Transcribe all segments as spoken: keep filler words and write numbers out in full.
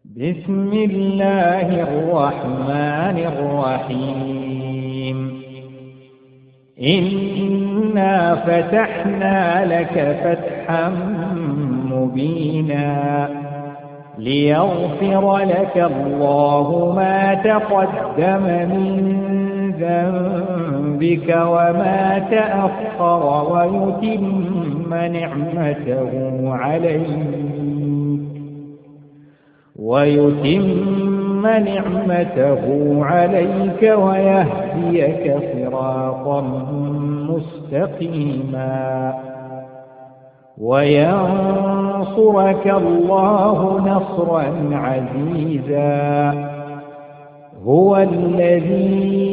بسم الله الرحمن الرحيم إنا فتحنا لك فتحا مبينا ليغفر لك الله ما تقدم من ذنبك وما تأخر ويتم نعمته عليك ويتم نعمته عليك ويهديك صراطا مستقيما وينصرك الله نصرا عزيزا هو الذي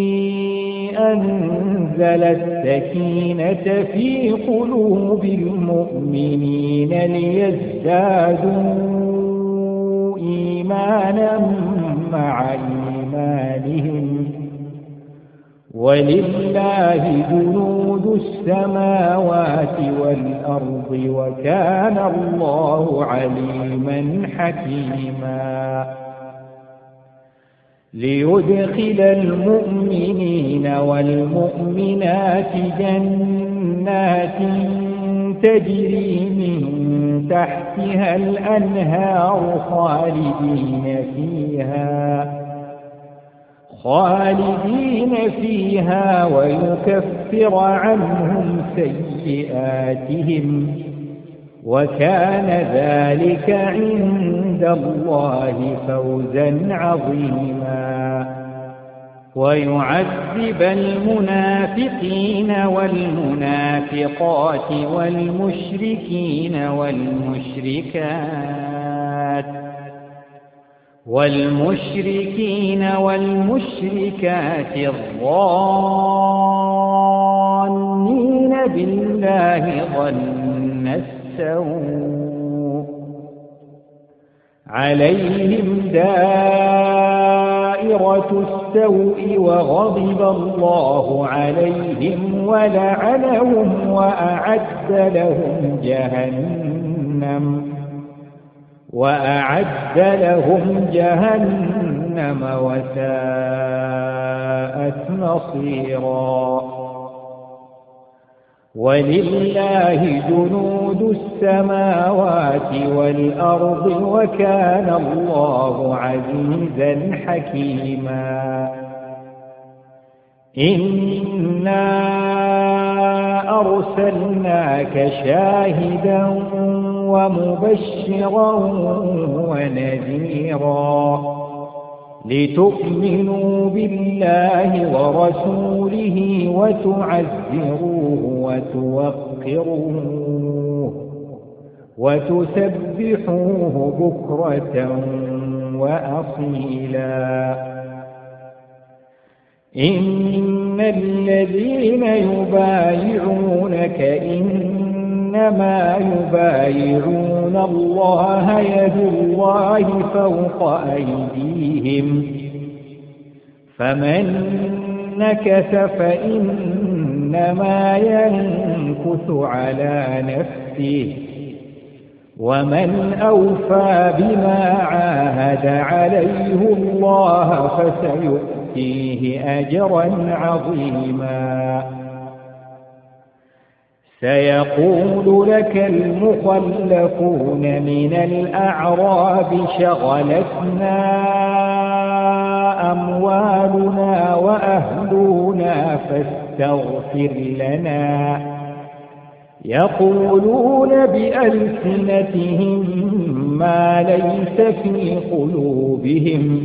أنزل السكينة في قلوب المؤمنين ليزدادوا إيمانا مع إيمانهم ولله جنود السماوات والأرض وكان الله عليما حكيما ليدخل المؤمنين والمؤمنات جنات تجري من تحتها الأنهار خالدين فيها خالدين فيها ويكفر عنهم سيئاتهم وكان ذلك عند الله فوزا عظيما ويعذب المنافقين والمنافقات والمشركين والمشركات والمشركين والمشركات الظانين بالله ظن السوء عليهم دائرة السوء وغضب الله عليهم ولعنهم وأعد لهم جهنم وأعد لهم جهنم وساءت مصيرا ولله جنود السماوات والأرض وكان الله عزيزا حكيما إنا أرسلناك شاهدا ومبشرا ونذيرا لتؤمنوا بالله ورسوله وتعزروه وتوقروه وتسبحوه بكرة وأصيلا إن الذين يبايعونك إنما يبايعون الله يد الله فوق أيديهم فمن نكث فإنما ينكث على نفسه ومن أوفى بما عاهد عليه الله فسيؤتيه أجرا عظيما سيقول لك المخلفون من الأعراب شغلتنا أموالنا وأهلنا فاستغفر لنا يقولون بألسنتهم ما ليس في قلوبهم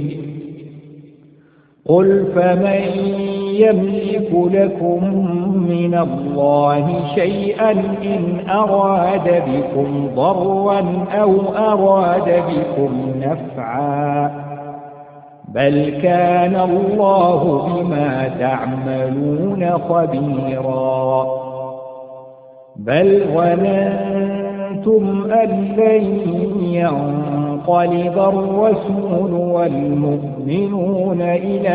قل فمن يملك لكم من الله شيئا إن أراد بكم ضرا أو أراد بكم نفعا بل كان الله بما تعملون خبيرا بل ظننتم أن لن ينقلب الرسول والمؤمنون إلى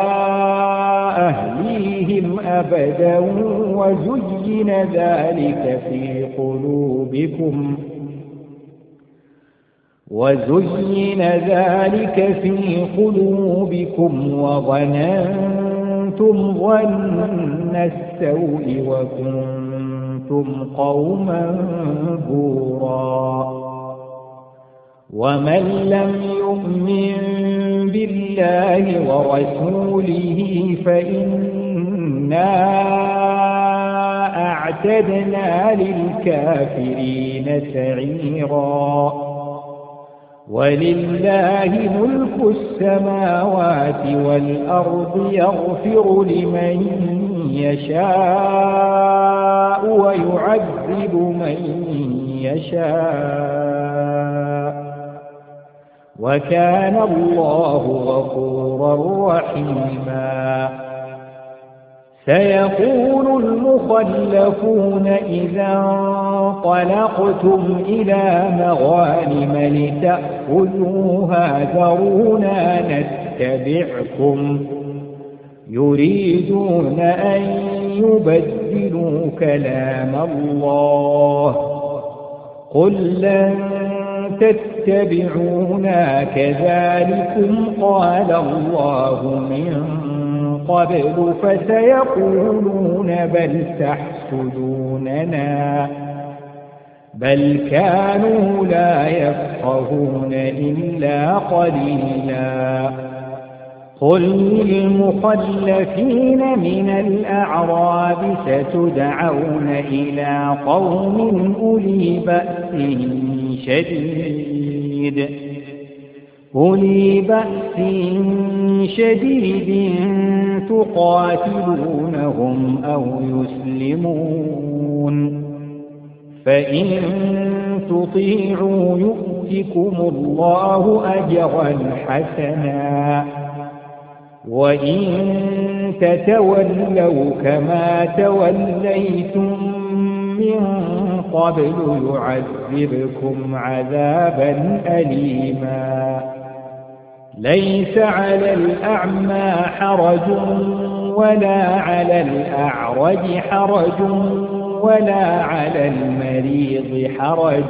أهليهم أبدا وزين ذلك في قلوبكم وزين ذلك في قلوبكم وظننتم ظن السوء وكنتم قوما بورا ومن لم يؤمن بالله ورسوله فإنا أعتدنا للكافرين سعيرا ولله ملك السماوات والأرض يغفر لمن يشاء ويعذب من يشاء وكان الله غفورا رحيما سيقول المخلفون إذا انطلقتم إلى مغانم لتأخذوها ذرونا نتبعكم يريدون أن يبدلوا كلام الله قل لن تتبعونا كذلكم قال الله من قبل فسيقولون بل تحسدوننا بل كانوا لا يفقهون إلا قليلا قل للمخلفين من الأعراب ستدعون إلى قوم أولي بأس شديد أولي بأس شديد تقاتلونهم أو يسلمون فإن تطيعوا يؤتكم الله أجرا حسنا وإن تتولوا كما توليتم من قبل يعذبكم عذابا أليما ليس على الأعمى حرج ولا على الأعرج حرج ولا على المريض حرج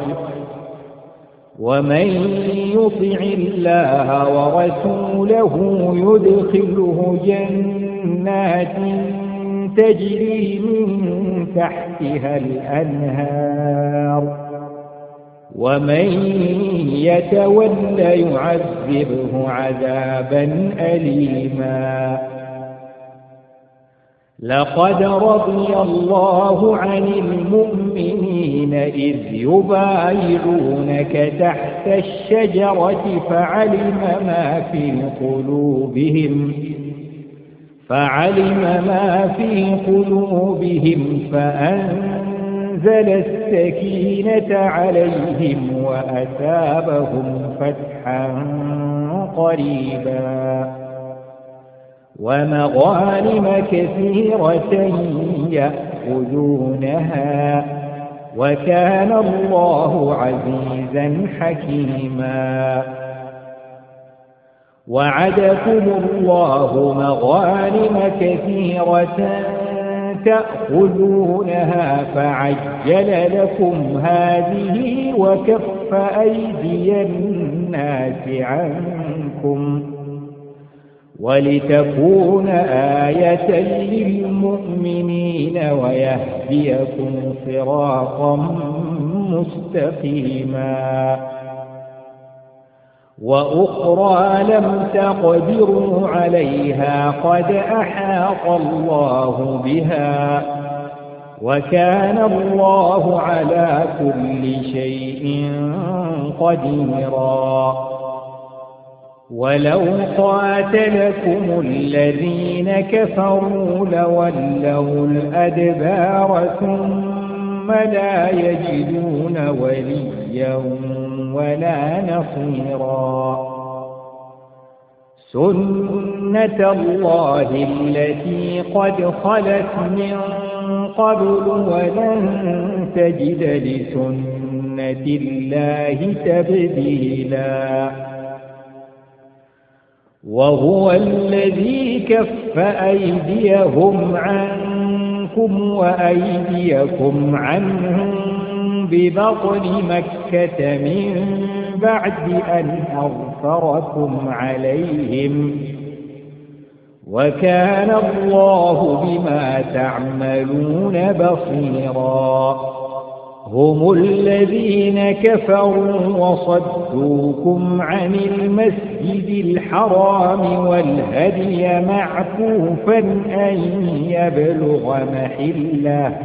ومن يطع الله ورسوله يدخله جنات تجري من تحتها الأنهار ومن يتول يعذبه عذابا أليما لقد رضي الله عن المؤمنين إذ يبايعونك تحت الشجرة فعلم ما في قلوبهم فعلم ما في قلوبهم فأنزل السكينة عليهم وأثابهم فتحا قريبا ومغانم كثيرة يأخذونها وكان الله عزيزا حكيما وعدكم الله مغانم كثيرة تأخذونها فعجل لكم هذه وكف أيدي الناس عنكم ولتكون آية للمؤمنين ويهديكم صراطا مستقيما وأخرى لم تقدروا عليها قد أحاط الله بها وكان الله على كل شيء قديرا ولو قاتلكم الذين كفروا لولوا الأدبار ثم لا يجدون وليا ولا نصيرا سنة الله التي قد خلت من قبل ولن تجد لسنة الله تبديلا وهو الذي كف أيديهم عنكم وأيديكم عنهم ببطن مكة من بعد أن أظفركم عليهم وكان الله بما تعملون بصيرا هم الذين كفروا وصدوكم عن المسجد الحرام والهدي معكوفا أن يبلغ محله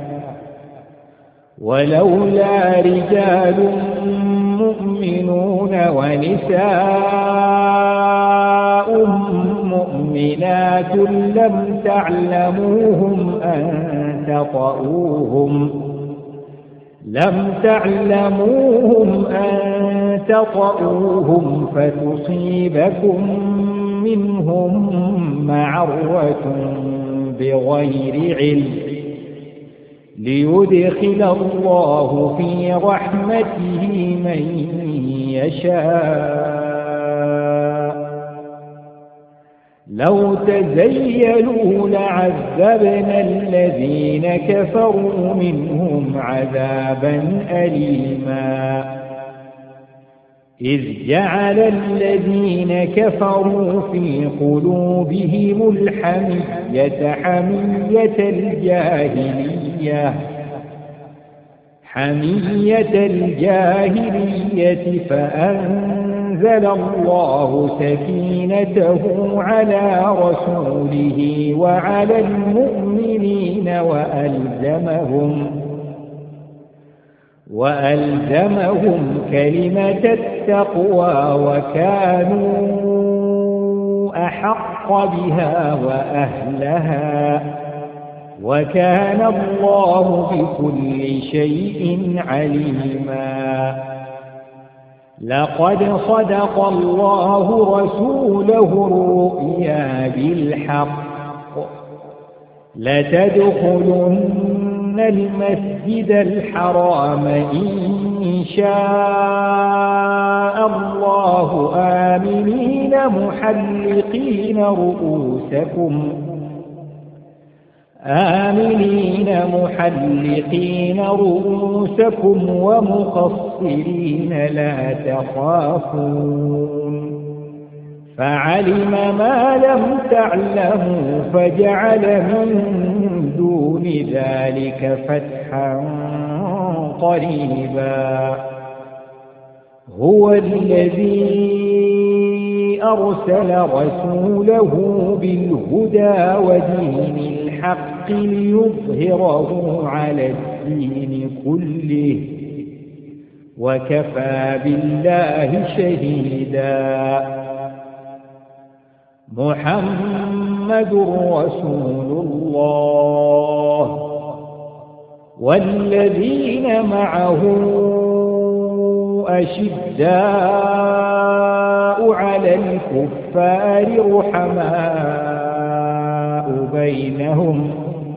ولولا رجال مؤمنون ونساء مؤمنات لم تعلموهم أن تطؤوهم لم تعلموهم أن تطؤوهم فتصيبكم منهم معرة بغير علم ليدخل الله في رحمته من يشاء لو تزيلوا لعذبنا الذين كفروا منهم عذابا أليما إذ جعل الذين كفروا في قلوبهم الحمية حمية الجاهلية حمية الجاهلية فأنزل الله سكينته على رسوله وعلى المؤمنين وألزمهم وألزمهم كلمة التقوى وكانوا أحق بها وأهلها وكان الله بكل شيء عليما لقد صدق الله رسوله الرؤيا بالحق لتدخلن المسجد الحرام إن شاء الله آمنين محلقين رؤوسكم آمنين محلقين رؤوسكم ومقصرين لا تخافون فعلم ما لم تعلموا فجعل من دون ذلك فتحا قريبا هو الذي أرسل رسوله بالهدى ودين الحق ليظهره على الدين كله وكفى بالله شهيدا محمد رسول الله والذين معه أشداء على الكفار رحماء بينهم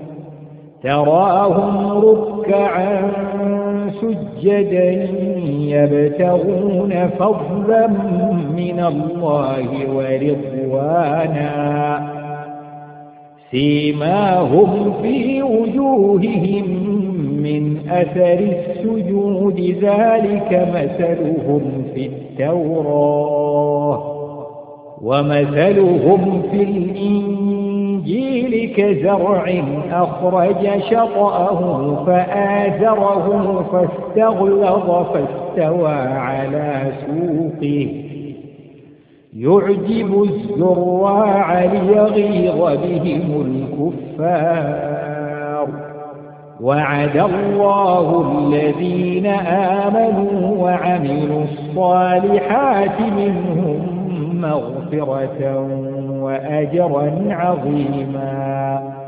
تراهم ركعا سجدا يبتغون فضلا من الله ورضوانا سيماهم في وجوههم من أثر السجود ذلك مثلهم في التوراة ومثلهم في الإنجيل كزرع أخرج شطأه فآزره فاستغلظ فاستوى على سوقه يعجب الزراع ليغيظ بهم الكفار وعد الله الذين آمنوا وعملوا الصالحات منهم مغفرة وأجرا عظيما